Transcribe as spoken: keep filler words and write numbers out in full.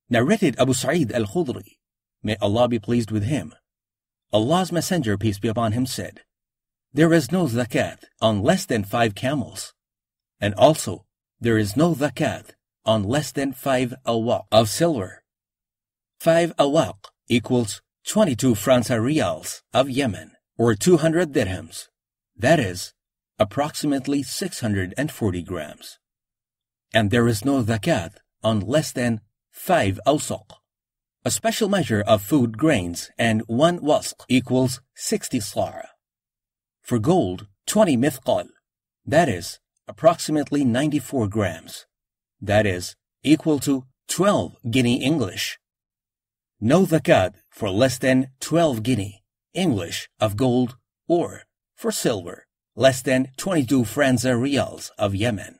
Narrated Abu Sa'id al-Khudri, may Allah be pleased with him. Allah's Messenger, peace be upon him, said, "There is no zakat on less than five camels, and also there is no zakat on less than five awaq of silver." Five awaq equals twenty-two francs riyals of Yemen, or two hundred dirhams. That is approximately six hundred forty grams. And there is no zakat on less than five awsaq, a special measure of food grains, and one wasq equals sixty sa'. For gold, twenty mithqal, that is approximately ninety-four grams. That is equal to twelve guinea English. No zakat for less than twelve guinea English of gold, or for silver less than twenty-two francs riyals of Yemen.